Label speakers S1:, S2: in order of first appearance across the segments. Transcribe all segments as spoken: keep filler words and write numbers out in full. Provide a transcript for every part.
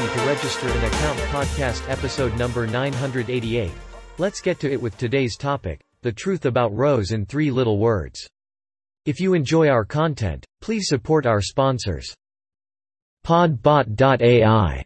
S1: to register an account. Podcast episode number nine hundred eighty-eight. Let's get to it with today's topic, the truth about Rose in three little words. If you enjoy our content, please support our sponsors. Podbot dot A I.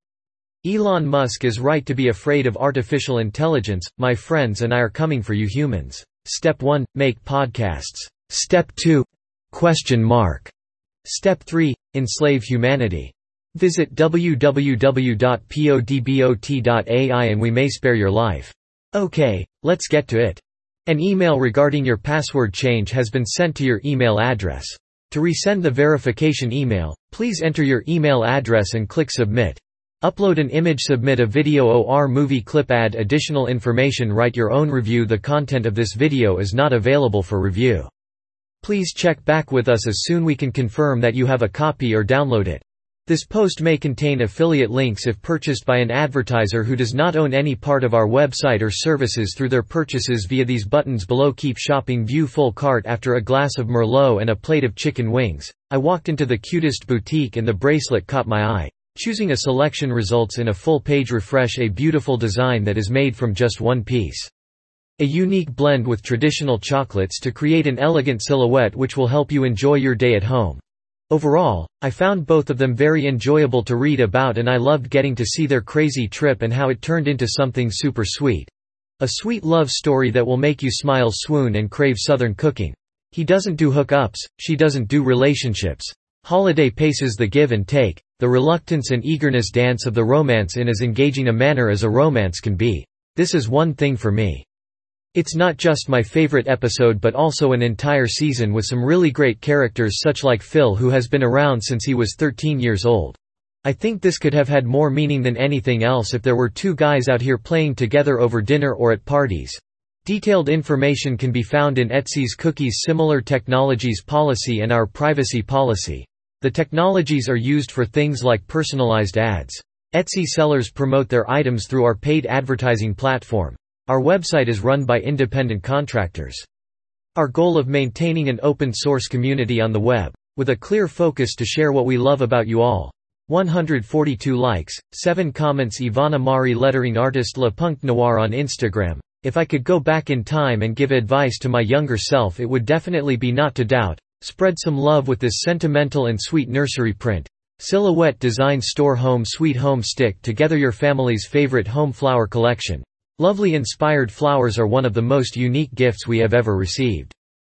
S1: Elon Musk is right to be afraid of artificial intelligence. My friends and I are coming for you humans. Step one, make podcasts. Step two, question mark. Step three, enslave humanity. Visit w w w dot podbot dot A I and we may spare your life. Okay, let's get to it. An email regarding your password change has been sent to your email address. To resend the verification email, please enter your email address and click submit. Upload an image, submit a video or movie clip, add additional information, write your own review. The content of this video is not available for review. Please check back with us as soon we can confirm that you have a copy or download it. This post may contain affiliate links if purchased by an advertiser who does not own any part of our website or services through their purchases via these buttons below. Keep shopping. View full cart. After a glass of Merlot and a plate of chicken wings, I walked into the cutest boutique and the bracelet caught my eye. Choosing a selection results in a full page refresh, a beautiful design that is made from just one piece. A unique blend with traditional chocolates to create an elegant silhouette which will help you enjoy your day at home. Overall, I found both of them very enjoyable to read about and I loved getting to see their crazy trip and how it turned into something super sweet. A sweet love story that will make you smile, swoon and crave southern cooking. He doesn't do hookups, she doesn't do relationships. Holiday paces the give and take, the reluctance and eagerness dance of the romance in as engaging a manner as a romance can be. This is one thing for me. It's not just my favorite episode but also an entire season with some really great characters such like Phil, who has been around since he was thirteen years old. I think this could have had more meaning than anything else if there were two guys out here playing together over dinner or at parties. Detailed information can be found in Etsy's Cookies Similar Technologies Policy and our Privacy Policy. The technologies are used for things like personalized ads. Etsy sellers promote their items through our paid advertising platform. Our website is run by independent contractors. Our goal of maintaining an open source community on the web, with a clear focus to share what we love about you all. one hundred forty-two likes, seven comments. Ivana Mari, lettering artist Le Punk Noir on Instagram. If I could go back in time and give advice to my younger self, it would definitely be not to doubt. Spread some love with this sentimental and sweet nursery print. Silhouette design. Store home sweet home. Stick together your family's favorite home flower collection. Lovely inspired flowers are one of the most unique gifts we have ever received.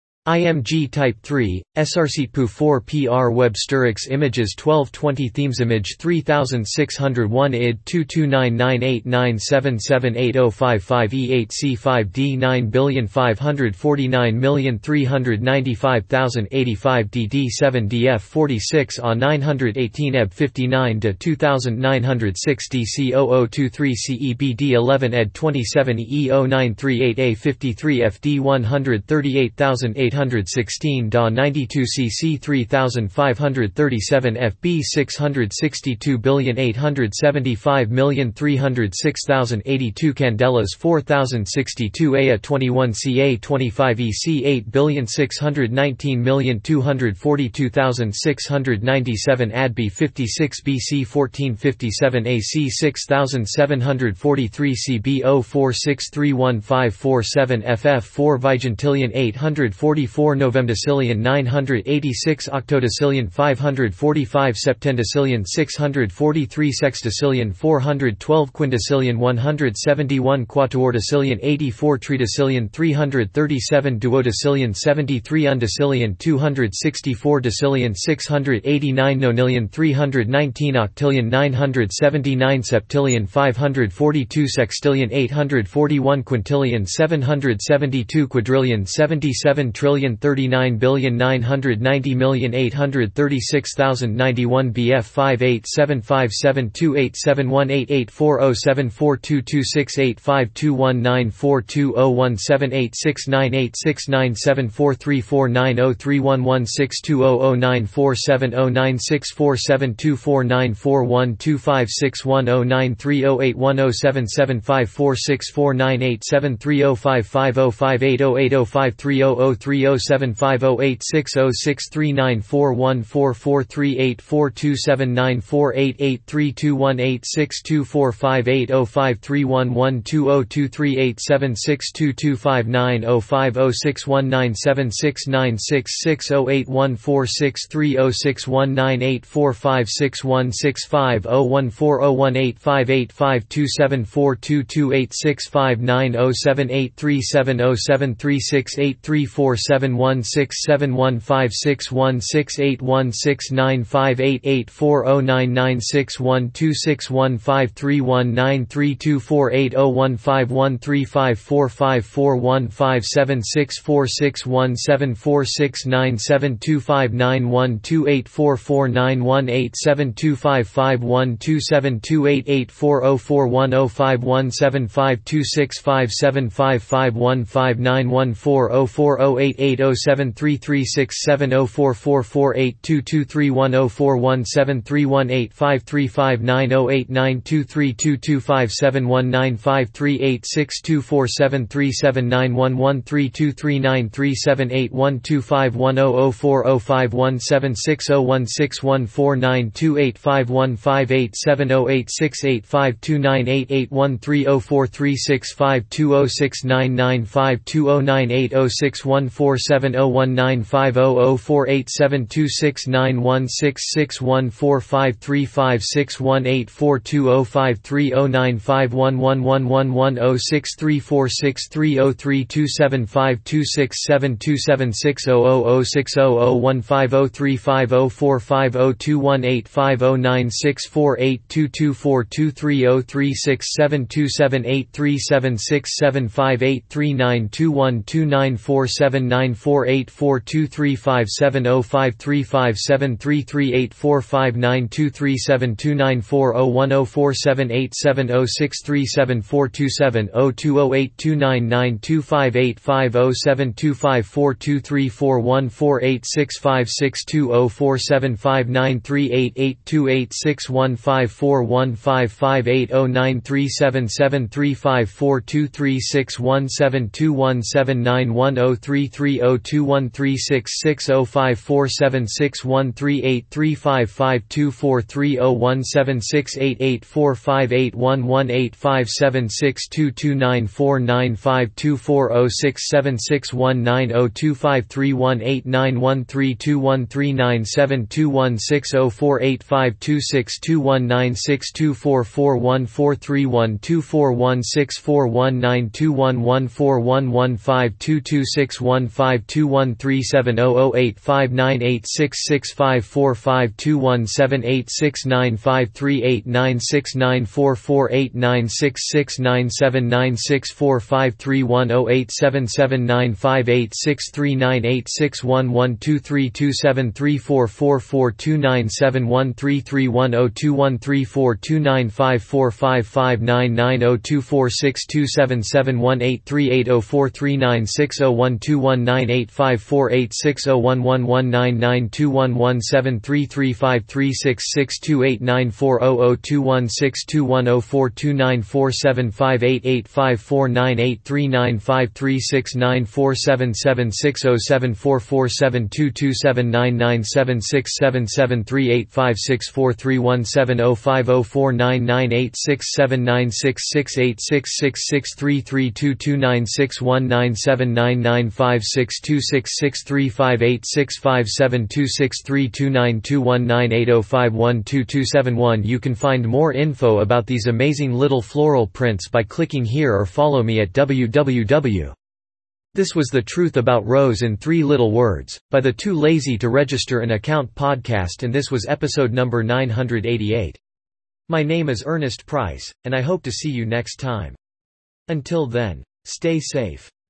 S1: I M G Type three, S R C P U four P R Web Sterix Images twelve twenty Themes Image three six zero one I D two two nine nine eight nine seven seven eight zero five five E eight C five D nine five four nine three nine five eight five D D seven D F forty-six A nine eighteen E B fifty-nine D two nine six D C zero zero two three C E B D eleven E D twenty-seven E zero nine three eight A fifty-three F D one thirty-eight eight sixteen D A ninety-two C C three five thirty-seven F B six sixty-two eight seventy-five three oh six eighty-two Candelas four thousand sixty-two A A twenty-one C A twenty-five E C eight six nineteen two forty-two six ninety-seven A D B fifty-six B C fourteen fifty-seven A C six seven forty-three C B zero four six three one five four seven F F four Vigintillion eight forty-four Novemdecillion nine eighty-six Octodecillion five forty-five Septendecillion six forty-three Sextecillion four twelve Quindecillion one seventy-one Quatuordecillion eighty-four Tridecillion three thirty-seven Duodecillion seventy-three Undecillion two sixty-four Decillion six eighty-nine Nonillion three nineteen Octillion nine seventy-nine Septillion five forty-two Sextillion eight forty-one Quintillion seven seventy-two Quadrillion seventy-seven Trillion thirty-nine billion nine hundred ninety million eight hundred thirty-six thousand ninety-one B F five eight seven five seven two eight seven one eight eight four zero seven four two two six eight five two one nine four two zero one seven eight six nine eight six nine seven four three four nine zero three one one six two zero zero nine four seven zero nine six four seven two four nine four one two five six one zero nine three zero eight one zero seven seven five four six four nine eight seven three zero five five zero five eight zero eight zero five three zero zero three three oh seven five oh eight six oh six three nine four one four four three eight four two seven nine four eight eight three two one eight six two four five eight oh five three one one two oh two three eight seven six two two five nine oh five oh six one nine seven six nine six six oh eight one four six three oh six one nine eight four five six one six five oh one four oh one eight five eight five two seven four two two eight six five nine oh seven eight three seven oh seven three six eight three four seven one six seven one five six one six eight one six nine five eight eight four oh nine nine six one two six one five three one nine three two four eight oh one five one three five four five four one five seven six four six one seven four six nine seven two five nine one two eight four four nine one eight seven two five five one two seven two eight eight four oh four one oh five one seven five two six five seven five five one five nine one four oh four oh eight eight oh seven three three six seven oh four four four eight two two three one oh four one seven three one eight five three five nine oh eight nine two three two two five seven one nine five three eight six two four seven three seven nine one one three two three nine three seven eight one two five one oh oh four oh five one seven six oh one six one four nine two eight five one five eight seven oh eight six eight five two nine eight eight one three oh four three six five two oh six nine nine five two oh nine eight oh six one four seven oh one nine five oh oh four eight seven two six nine one six six one four five three five six one eight four two oh five three oh nine five one one one one one oh six three four six three oh three two seven five two six seven two seven six oh oh oh six oh oh one five oh three five oh four five oh two one eight five oh nine six four eight two two four two three oh three six seven two seven eight three seven six seven five eight three nine two one two nine four seven nine four eight four two three five seven oh five three five seven three three eight four five nine two three seven two nine four oh one oh four seven eight seven oh six three seven four two seven oh two oh eight two nine nine two five eight five oh seven two five four two three four one four eight six five six two oh four seven five nine three eight eight two eight six one five four one five five eight oh nine three seven seven three five four two three six one seven two one seven nine one oh three three oh two one three six six oh five four seven six one three eight three five five two four three oh one seven six eight eight four five eight one one eight five seven six two two nine four nine five two four oh six seven six one nine oh two five three one eight nine one three two one three nine seven two one six oh four eight five two six two one nine six two four four one four three one two four one six four one nine two one one four one one five two two six one five two one three seven oh oh eight five nine eight six six five four five two one seven eight six nine five three eight nine six nine four four eight nine six six nine seven nine six four five three one oh eight seven seven nine five eight six three nine eight six one one two three two seven three four four four two nine seven one three three one oh two one three four two nine five four five five nine nine oh two four six two seven seven one eight three eight oh four three nine six oh one two one nine eight five four eight six oh one one one nine nine two one one seven three three five three six six two eight nine four oh oh two one six two one oh four two nine four seven five eight eight five four nine eight three nine five three six nine four seven seven six oh seven four four seven two two seven nine nine seven six seven seven three eight five six four three one seven oh five oh four nine nine eight six seven nine six six eight six six six three three two two nine six one nine seven nine nine five six two six six three five eight six five seven two six three two nine two one nine eight oh five one two two seven one. You can find more info about these amazing little floral prints by clicking here or follow me at w w w. This was The Truth About Rose in Three Little Words, by the Too Lazy to Register an Account podcast, and this was episode number nine hundred eighty-eight. My name is Ernest Price, and I hope to see you next time. Until then, stay safe.